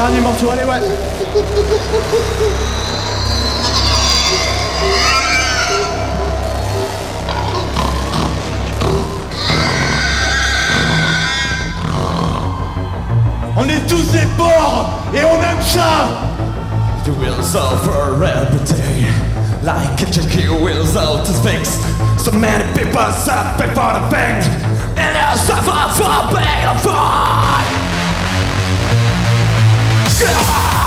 Dernier morceau, allez, ouais. On est tous des porcs et on aime ça. The wheels over every day, like a junkie wheels out his face. So many people suffer for the pain, and I suffer for being a fight.